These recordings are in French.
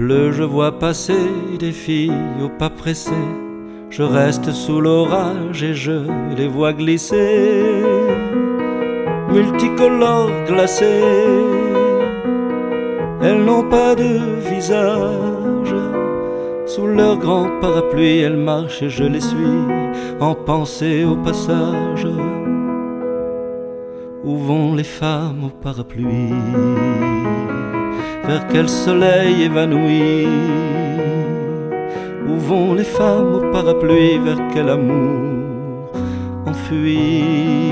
pleut, je vois passer des filles au pas pressé. Je reste sous l'orage et je les vois glisser, multicolores glacées. Elles n'ont pas de visage, sous leur grand parapluie elles marchent et je les suis en pensée au passage. Où vont les femmes au parapluie? Vers quel soleil évanoui? Où vont les femmes au parapluie? Vers quel amour enfui?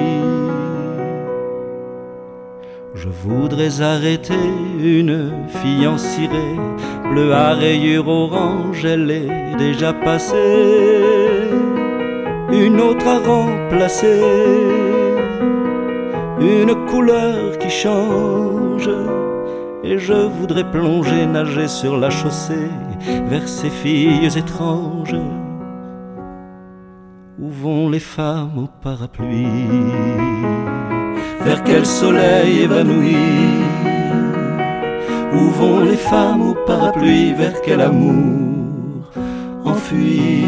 Je voudrais arrêter une fille en ciré, bleue à rayures orange, elle est déjà passée. Une autre à remplacer, une couleur qui change. Et je voudrais plonger, nager sur la chaussée vers ces filles étranges. Où vont les femmes au parapluie? Vers quel soleil évanoui? Où vont les femmes au parapluie? Vers quel amour enfui?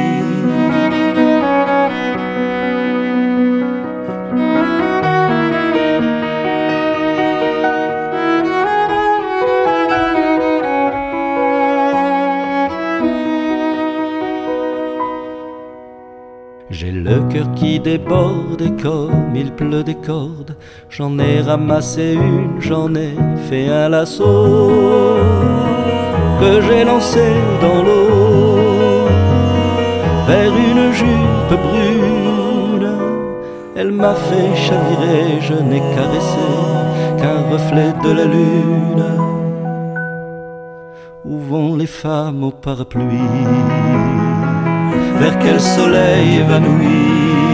J'ai le cœur qui déborde et comme il pleut des cordes, j'en ai ramassé une, j'en ai fait un lasso que j'ai lancé dans l'eau vers une jupe brune. Elle m'a fait chavirer, je n'ai caressé qu'un reflet de la lune. Où vont les femmes au parapluie? Vers quel soleil évanoui?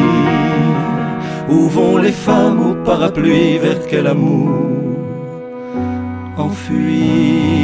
Où vont les femmes au parapluie? Vers quel amour enfui?